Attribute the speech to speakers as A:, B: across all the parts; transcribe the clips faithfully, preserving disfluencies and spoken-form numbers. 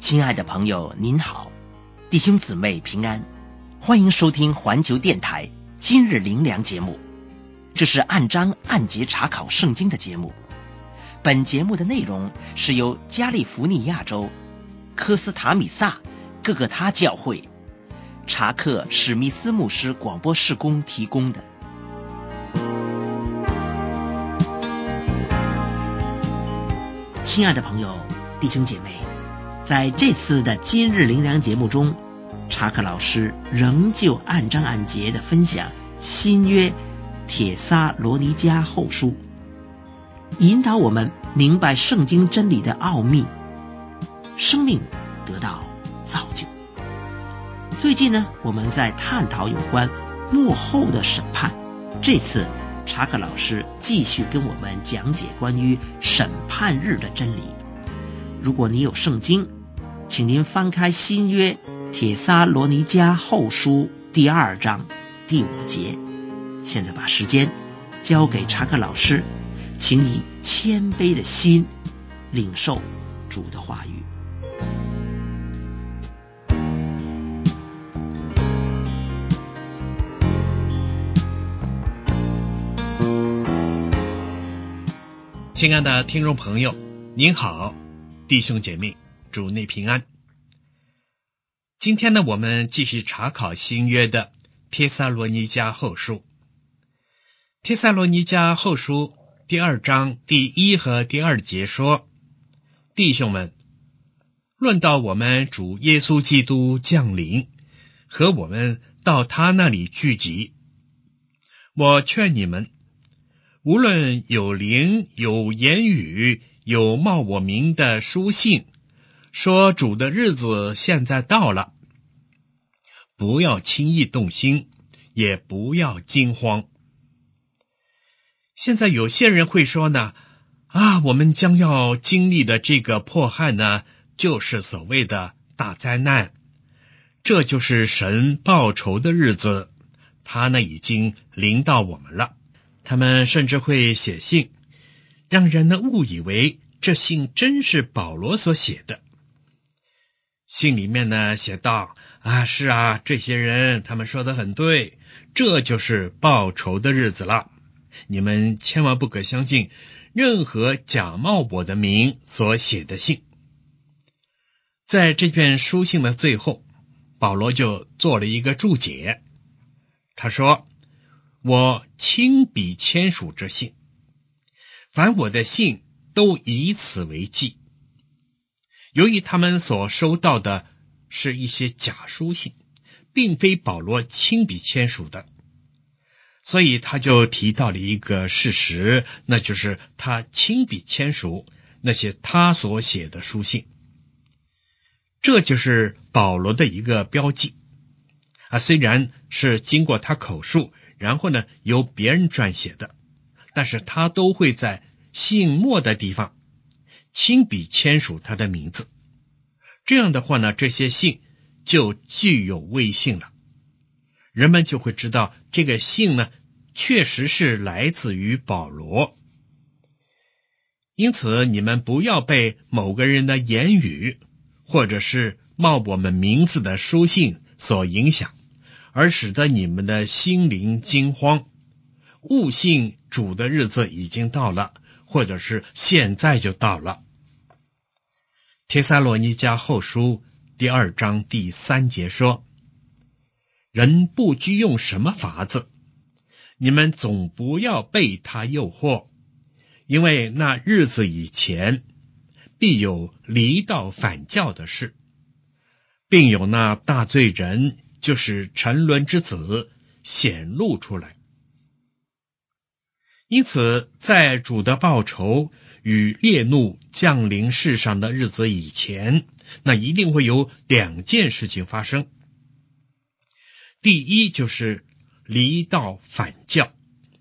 A: 亲爱的朋友您好，弟兄姊妹平安，欢迎收听环球电台今日灵粮节目。这是按章按节查考圣经的节目。本节目的内容是由加利福尼亚州科斯塔米萨各个他教会查克史密斯牧师广播事工提供的。亲爱的朋友弟兄姐妹，在这次的今日灵粮节目中，查克老师仍旧按章按节的分享新约帖撒罗尼迦后书，引导我们明白圣经真理的奥秘，生命得到造就。最近呢，我们在探讨有关末后的审判，这次查克老师继续跟我们讲解关于审判日的真理。如果你有圣经，请您翻开新约帖撒罗尼迦后书第二章第五节。现在把时间交给查克老师，请以谦卑的心领受主的话语。
B: 亲爱的听众朋友，您好，弟兄姐妹，主内平安。今天呢，我们继续查考新约的帖撒罗尼迦后书。帖撒罗尼迦后书第二章第一和第二节说，弟兄们，论到我们主耶稣基督降临和我们到他那里聚集，我劝你们，无论有灵、有言语、有冒我名的书信，说主的日子现在到了，不要轻易动心，也不要惊慌。现在有些人会说呢，啊，我们将要经历的这个迫害呢，就是所谓的大灾难，这就是神报仇的日子，他呢已经临到我们了。他们甚至会写信，让人呢误以为这信真是保罗所写的。信里面呢写道，啊，是啊，这些人他们说得很对，这就是报仇的日子了。你们千万不可相信任何假冒我的名所写的信。在这篇书信的最后，保罗就做了一个注解，他说，我亲笔签署这信，凡我的信都以此为记。由于他们所收到的是一些假书信，并非保罗亲笔签署的，所以他就提到了一个事实，那就是他亲笔签署那些他所写的书信。这就是保罗的一个标记啊，虽然是经过他口述，然后呢由别人撰写的，但是他都会在信末的地方亲笔签署他的名字。这样的话呢，这些信就具有威信了，人们就会知道这个信呢确实是来自于保罗。因此你们不要被某个人的言语或者是冒我们名字的书信所影响，而使得你们的心灵惊慌，误信主的日子已经到了，或者是现在就到了。帖撒罗尼迦后书第二章第三节说，人不拘用什么法子，你们总不要被他诱惑，因为那日子以前必有离道反教的事，并有那大罪人，就是沉沦之子显露出来。因此在主的报仇与烈怒降临世上的日子以前，那一定会有两件事情发生。第一就是离道反教。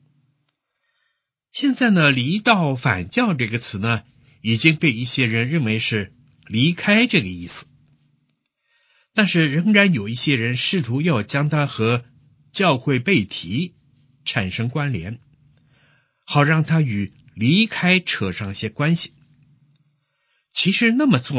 B: 现在呢，离道反教这个词呢，已经被一些人认为是离开这个意思，但是仍然有一些人试图要将它和教会背题产生关联，好让它与离开扯上些关系。其实那么做呢，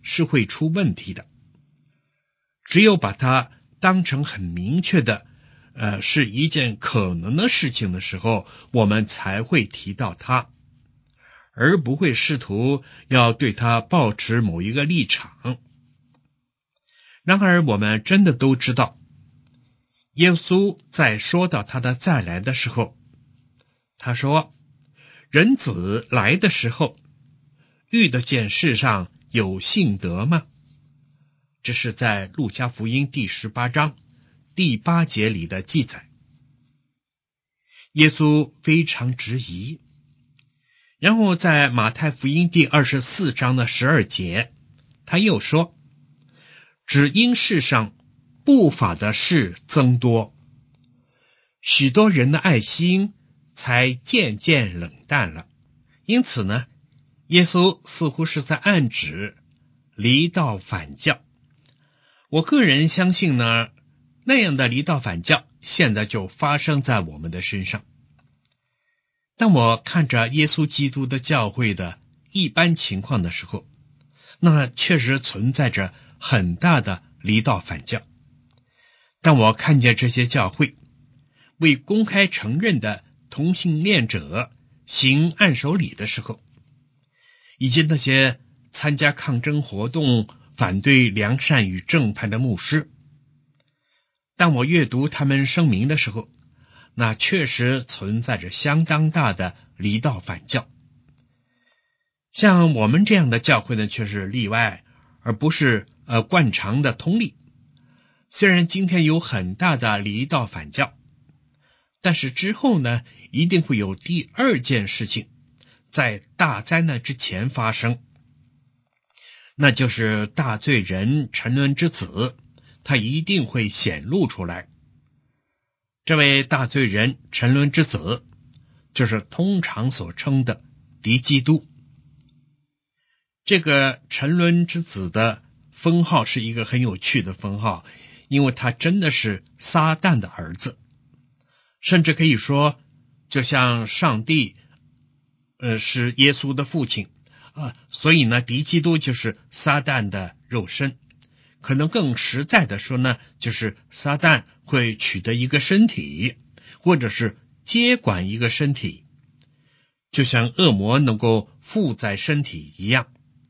B: 是会出问题的。只有把它当成很明确的呃，是一件可能的事情的时候，我们才会提到它，而不会试图要对它抱持某一个立场。然而我们真的都知道，耶稣在说到他的再来的时候，他说，人子来的时候，遇得见世上有信德吗？这是在路加福音第十八章第八节里的记载。耶稣非常质疑。然后在马太福音第二十四章的十二节，他又说，只因世上不法的事增多，许多人的爱心才渐渐冷淡了。因此呢，耶稣似乎是在暗指离道反教。我个人相信呢，那样的离道反教现在就发生在我们的身上。当我看着耶稣基督的教会的一般情况的时候，那确实存在着很大的离道反教。当我看见这些教会为公开承认的同性恋者行按手礼的时候，以及那些参加抗争活动反对良善与正派的牧师，当我阅读他们声明的时候，那确实存在着相当大的离道反教。像我们这样的教会呢，却是例外，而不是呃惯常的通例。虽然今天有很大的离道反教，但是之后呢，一定会有第二件事情在大灾难之前发生，那就是大罪人沉沦之子，他一定会显露出来。这位大罪人沉沦之子，就是通常所称的敌基督。这个沉沦之子的封号是一个很有趣的封号，因为他真的是撒旦的儿子，甚至可以说就像上帝呃是耶稣的父亲啊，所以呢敌基督就是撒旦的肉身。可能更实在的说呢，就是撒旦会取得一个身体，或者是接管一个身体，就像恶魔能够附在身体一样。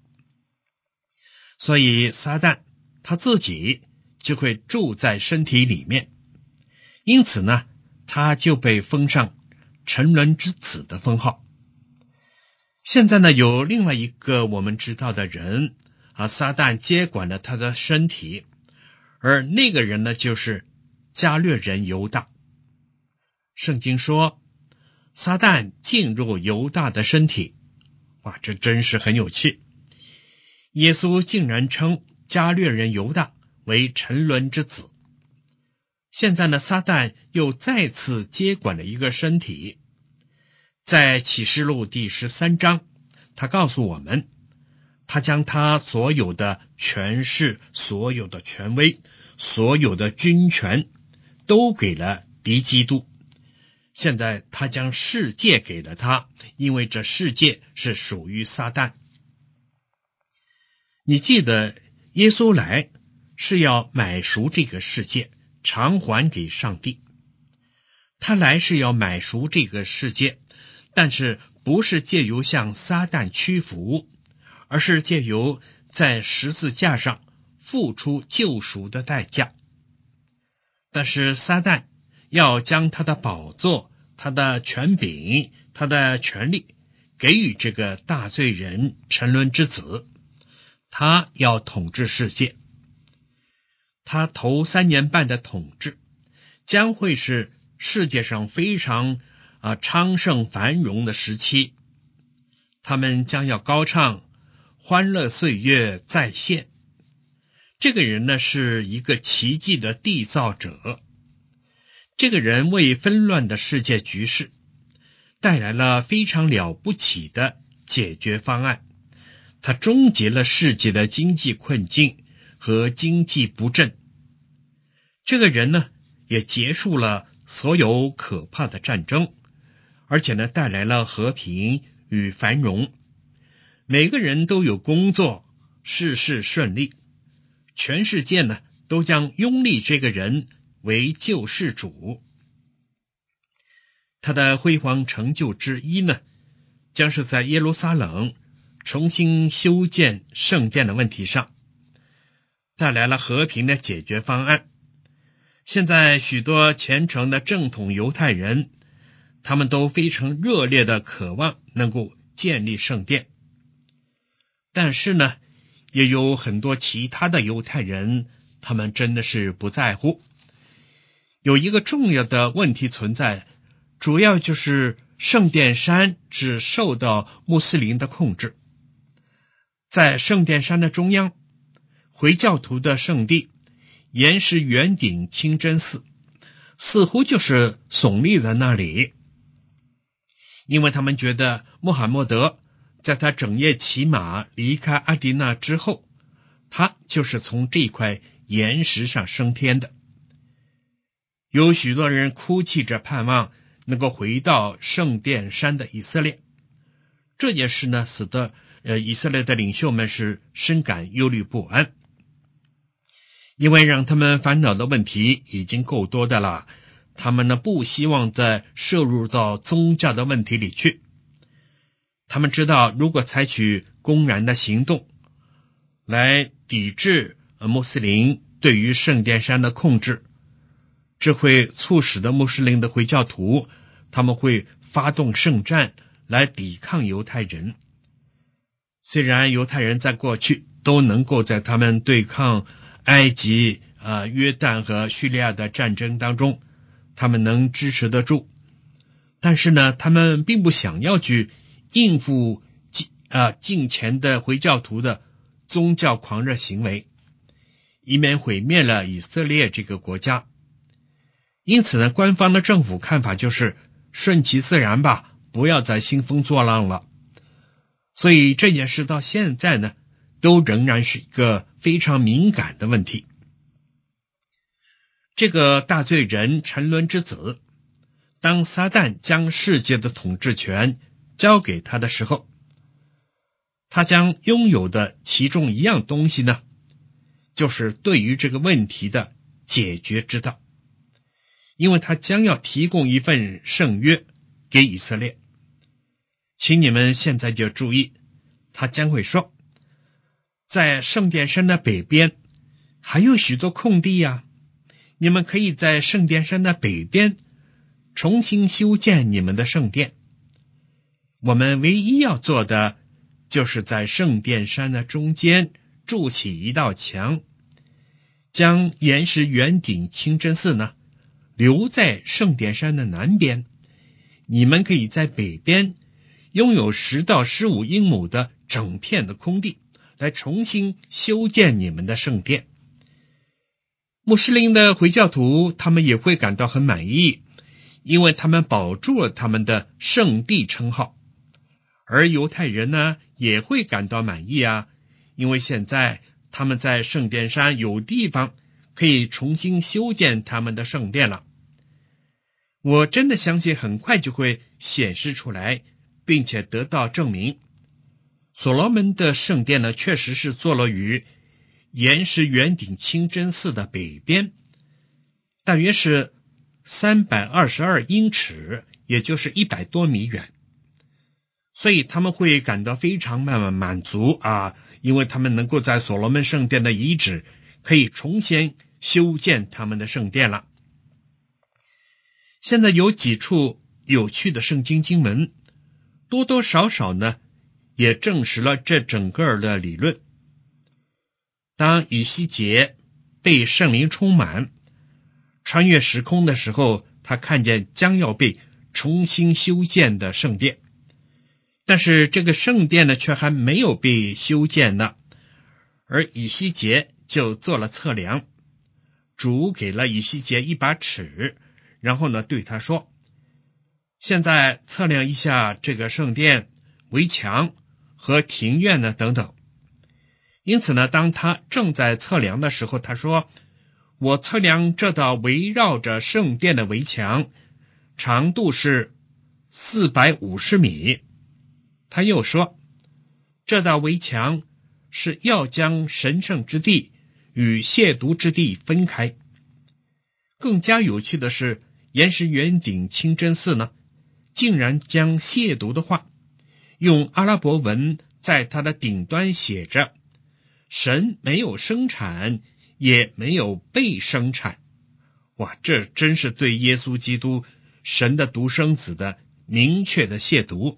B: 所以撒旦他自己就会住在身体里面，因此呢，他就被封上沉沦之子的封号。现在呢，有另外一个我们知道的人啊，撒旦接管了他的身体，而那个人呢，就是加略人犹大。圣经说，撒旦进入犹大的身体，哇，这真是很有趣。耶稣竟然称加略人犹大为沉沦之子。现在呢，撒旦又再次接管了一个身体。在启示录第十三章，他告诉我们，他将他所有的权势、所有的权威、所有的军权都给了敌基督。现在他将世界给了他，因为这世界是属于撒旦。你记得耶稣来是要买赎这个世界，偿还给上帝。他来是要买赎这个世界，但是不是借由向撒旦屈服，而是借由在十字架上付出救赎的代价。但是撒旦要将他的宝座、他的权柄、他的权力给予这个大罪人沉沦之子，他要统治世界。他头三年半的统治将会是世界上非常啊昌盛繁荣的时期，他们将要高唱欢乐岁月再现。这个人呢，是一个奇迹的缔造者。这个人为纷乱的世界局势带来了非常了不起的解决方案。他终结了世界的经济困境和经济不振。这个人呢，也结束了所有可怕的战争，而且呢，带来了和平与繁荣。每个人都有工作， 事事顺利，全世界呢都将拥立这个人为救世主。他的辉煌成就之一呢，将是在耶路撒冷重新修建圣殿的问题上带来了和平的解决方案。现在许多虔诚的正统犹太人，他们都非常热烈的渴望能够建立圣殿，但是呢也有很多其他的犹太人，他们真的是不在乎。有一个重要的问题存在，主要就是圣殿山只受到穆斯林的控制。在圣殿山的中央，回教徒的圣地岩石圆顶清真寺似乎就是耸立在那里，因为他们觉得穆罕默德在他整夜骑马离开阿迪纳之后，他就是从这块岩石上升天的。有许多人哭泣着盼望能够回到圣殿山的以色列，这件事呢，使得呃以色列的领袖们是深感忧虑不安，因为让他们烦恼的问题已经够多的了，他们呢不希望再涉入到宗教的问题里去。他们知道，如果采取公然的行动来抵制穆斯林对于圣殿山的控制，这会促使的穆斯林的回教徒，他们会发动圣战来抵抗犹太人。虽然犹太人在过去都能够在他们对抗埃及、呃、约旦和叙利亚的战争当中，他们能支持得住，但是呢，他们并不想要去应付呃近前的回教徒的宗教狂热行为，以免毁灭了以色列这个国家。因此呢，官方的政府看法就是顺其自然吧，不要再兴风作浪了。所以这件事到现在呢，都仍然是一个非常敏感的问题。这个大罪人沉沦之子，当撒旦将世界的统治权交给他的时候，他将拥有的其中一样东西呢，就是对于这个问题的解决之道。因为他将要提供一份圣约给以色列。请你们现在就注意，他将会说，在圣殿山的北边还有许多空地呀，你们可以在圣殿山的北边重新修建你们的圣殿。我们唯一要做的，就是在圣殿山的中间筑起一道墙，将岩石圆顶清真寺呢留在圣殿山的南边，你们可以在北边拥有十到十五英亩的整片的空地，来重新修建你们的圣殿。穆斯林的回教徒他们也会感到很满意，因为他们保住了他们的圣地称号。而犹太人呢，也会感到满意啊，因为现在他们在圣殿山有地方可以重新修建他们的圣殿了。我真的相信很快就会显示出来，并且得到证明。所罗门的圣殿呢，确实是坐落于岩石圆顶清真寺的北边，大约是三百二十二英尺，也就是一百多米远。所以他们会感到非常满满足啊，因为他们能够在所罗门圣殿的遗址可以重新修建他们的圣殿了。现在有几处有趣的圣经经文，多多少少呢也证实了这整个的理论。当以西结被圣灵充满，穿越时空的时候，他看见将要被重新修建的圣殿，但是这个圣殿呢却还没有被修建呢。而以西结就做了测量，主给了以西结一把尺，然后呢对他说，现在测量一下这个圣殿围墙和庭院呢等等。因此呢，当他正在测量的时候，他说，我测量这道围绕着圣殿的围墙长度是四百五十米。他又说，这道围墙是要将神圣之地与亵渎之地分开。更加有趣的是，岩石圆顶清真寺呢，竟然将亵渎的话用阿拉伯文在它的顶端写着：神没有生产，也没有被生产。哇，这真是对耶稣基督神的独生子的明确的亵渎。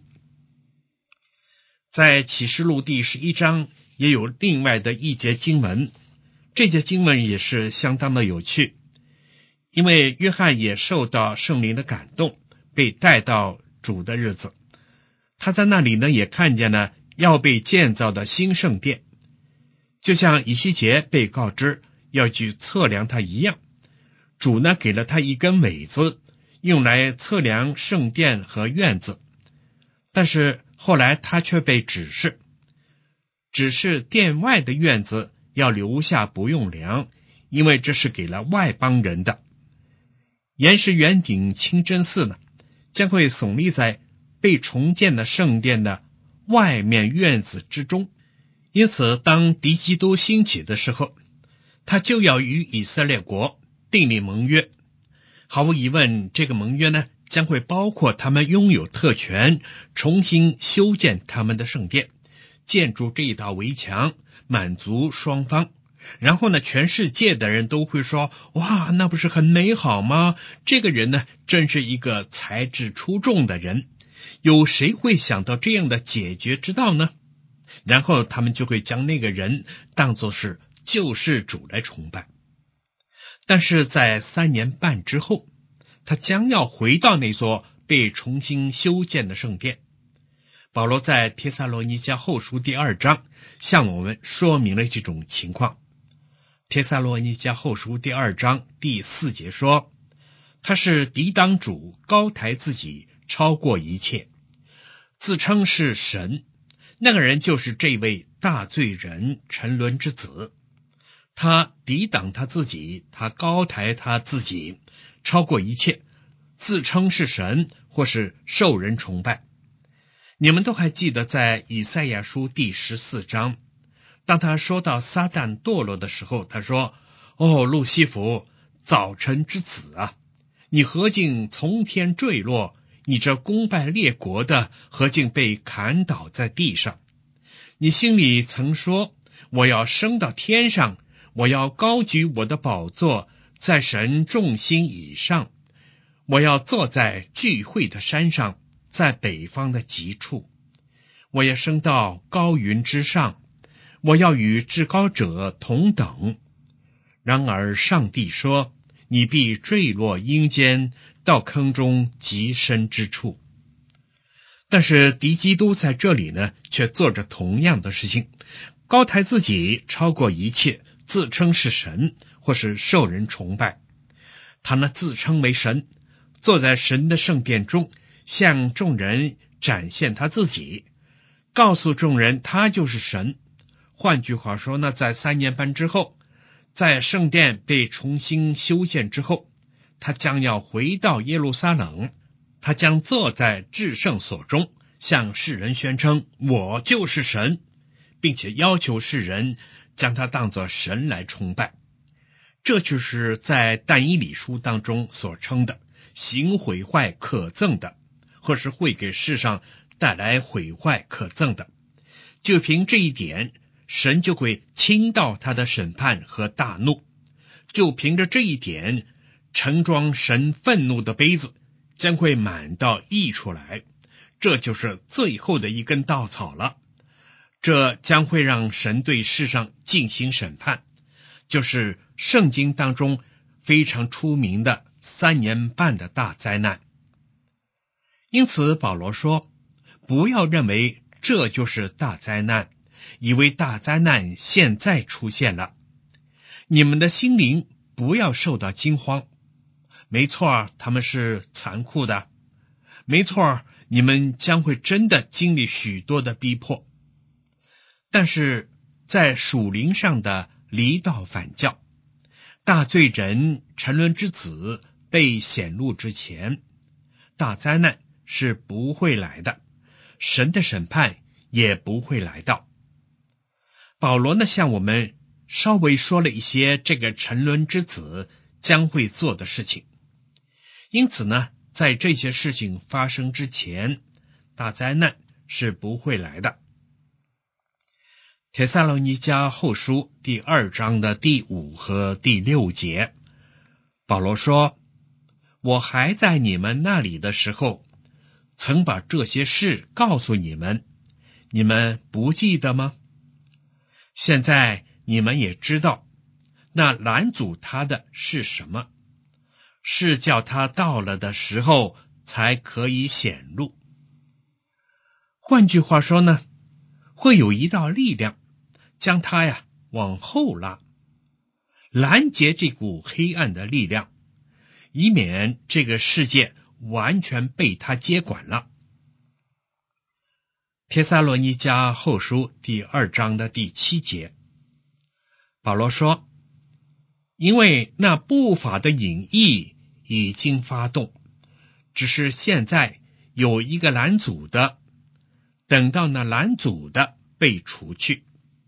B: 在启示录第十一章也有另外的一节经文，这节经文也是相当的有趣，因为约翰也受到圣灵的感动，被带到主的日子。他在那里呢，也看见了要被建造的新圣殿，就像以西结被告知要去测量它一样。主呢，给了他一根苇子，用来测量圣殿和院子。但是后来他却被指示，只是殿外的院子要留下不用量，因为这是给了外邦人的。岩石圆顶清真寺呢，将会耸立在被重建的圣殿的外面院子之中。因此当敌基督兴起的时候，他就要与以色列国订立盟约。毫无疑问，这个盟约呢，将会包括他们拥有特权，重新修建他们的圣殿，建筑这一道围墙，满足双方。然后呢，全世界的人都会说，哇，那不是很美好吗？这个人呢，真是一个才智出众的人。有谁会想到这样的解决之道呢？然后他们就会将那个人当作是救世主来崇拜。但是在三年半之后，他将要回到那座被重新修建的圣殿。保罗在帖撒罗尼迦后书第二章向我们说明了这种情况。帖撒罗尼迦后书第二章第四节说，他是抵挡主，高抬自己，超过一切，自称是神。那个人就是这位大罪人沉沦之子。他抵挡他自己，他高抬他自己，超过一切，自称是神，或是受人崇拜。你们都还记得在以赛亚书第十四章，当他说到撒旦堕落的时候，他说，哦，路西弗，早晨之子啊，你何竟从天坠落，你这攻败列国的何竟被砍倒在地上。你心里曾说，我要升到天上，我要高举我的宝座，在神众星以上，我要坐在聚会的山上，在北方的极处，我要升到高云之上，我要与至高者同等。然而上帝说，你必坠落阴间，到坑中极深之处。但是敌基督在这里呢，却做着同样的事情，高抬自己，超过一切，自称是神，或是受人崇拜。他呢，自称为神，坐在神的圣殿中，向众人展现他自己，告诉众人他就是神。换句话说呢，在三年半之后，在圣殿被重新修建之后，他将要回到耶路撒冷，他将坐在至圣所中，向世人宣称我就是神，并且要求世人将他当作神来崇拜。这就是在但以理书当中所称的行毁坏可憎的，或是会给世上带来毁坏可憎的。就凭这一点，神就会倾倒他的审判和大怒。就凭着这一点，盛装神愤怒的杯子将会满到溢出来，这就是最后的一根稻草了。这将会让神对世上进行审判，就是圣经当中非常出名的三年半的大灾难。因此保罗说，不要认为这就是大灾难，以为大灾难现在出现了。你们的心灵不要受到惊慌。没错，他们是残酷的。没错，你们将会真的经历许多的逼迫。但是在属灵上的离道反教，大罪人沉沦之子被显露之前，大灾难是不会来的，神的审判也不会来到。 保罗呢向我们稍微说了一些这个沉沦之子将会做的事情。因此呢，在这些事情发生之前，大灾难是不会来的。帖撒罗尼迦后书第二章的第五和第六节，保罗说，我还在你们那里的时候，曾把这些事告诉你们，你们不记得吗？现在你们也知道，那拦阻他的是什么，是叫他到了的时候才可以显露。换句话说呢，会有一道力量将他呀往后拉，拦截这股黑暗的力量，以免这个世界完全被他接管了。帖撒罗尼迦后书第二章的第七节，保罗说，因为那不法的隐意已经发动，只是现在有一个拦阻的，等到那拦阻的被除去。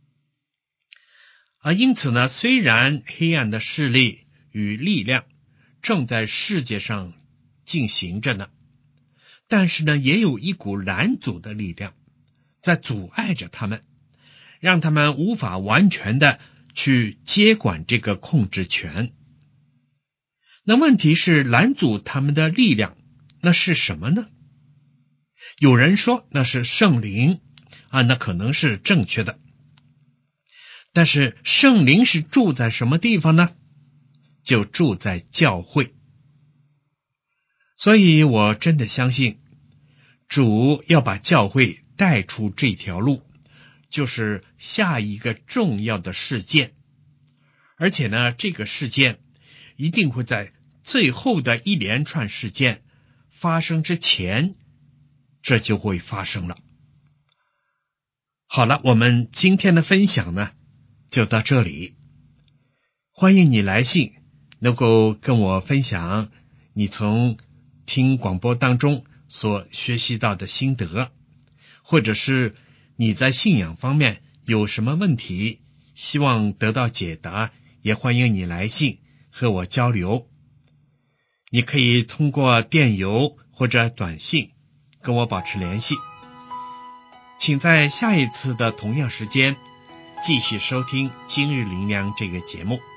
B: 而因此呢，虽然黑暗的势力与力量正在世界上进行着呢，但是呢，也有一股拦阻的力量在阻碍着他们，让他们无法完全的去接管这个控制权。那问题是，拦阻他们的力量那是什么呢？有人说那是圣灵啊，那可能是正确的。但是圣灵是住在什么地方呢？就住在教会。所以我真的相信，主要把教会带出这条路，就是下一个重要的事件。而且呢，这个事件一定会在最后的一连串事件发生之前，这就会发生了。好了，我们今天的分享呢，就到这里。欢迎你来信，能够跟我分享你从听广播当中所学习到的心得，或者是你在信仰方面有什么问题，希望得到解答，也欢迎你来信和我交流。你可以通过电邮或者短信跟我保持联系。请在下一次的同样时间继续收听今日灵粮这个节目。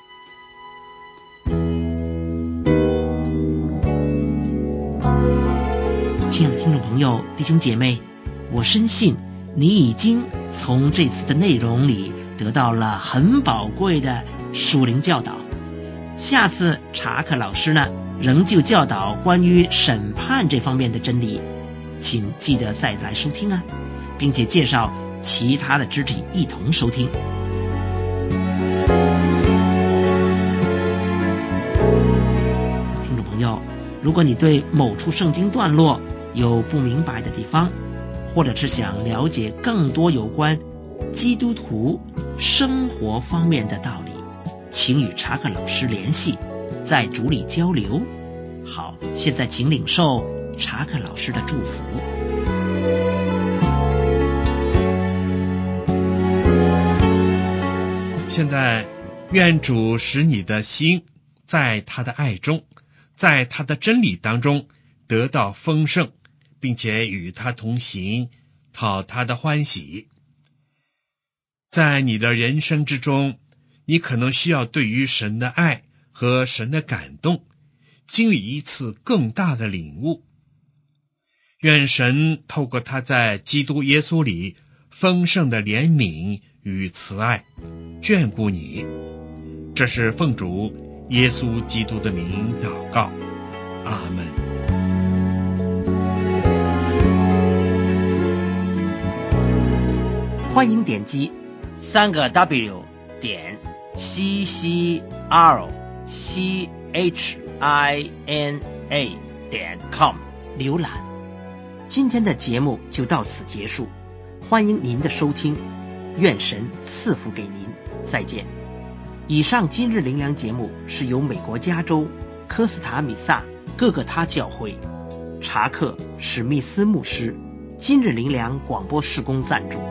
A: 亲爱的听众朋友、弟兄姐妹，我深信你已经从这次的内容里得到了很宝贵的属灵教导。下次查克老师呢，仍旧教导关于审判这方面的真理，请记得再来收听啊，并且介绍其他的肢体一同收听。听众朋友，如果你对某处圣经段落有不明白的地方，或者是想了解更多有关基督徒生活方面的道理，请与查克老师联系，在主里交流。好，现在请领受查克老师的祝福。
B: 现在愿主使你的心在他的爱中，在他的真理当中得到丰盛，并且与他同行，讨他的欢喜。在你的人生之中，你可能需要对于神的爱和神的感动经历一次更大的领悟。愿神透过他在基督耶稣里丰盛的怜悯与慈爱眷顾你。这是奉主耶稣基督的名祷告，阿们。
A: 欢迎点击三个 W 点 C C R C H I N A 点 com 浏览。今天的节目就到此结束，欢迎您的收听，愿神赐福给您，再见。以上今日灵粮节目是由美国加州科斯塔米萨各个他教会查克史密斯牧师今日灵粮广播事工赞助。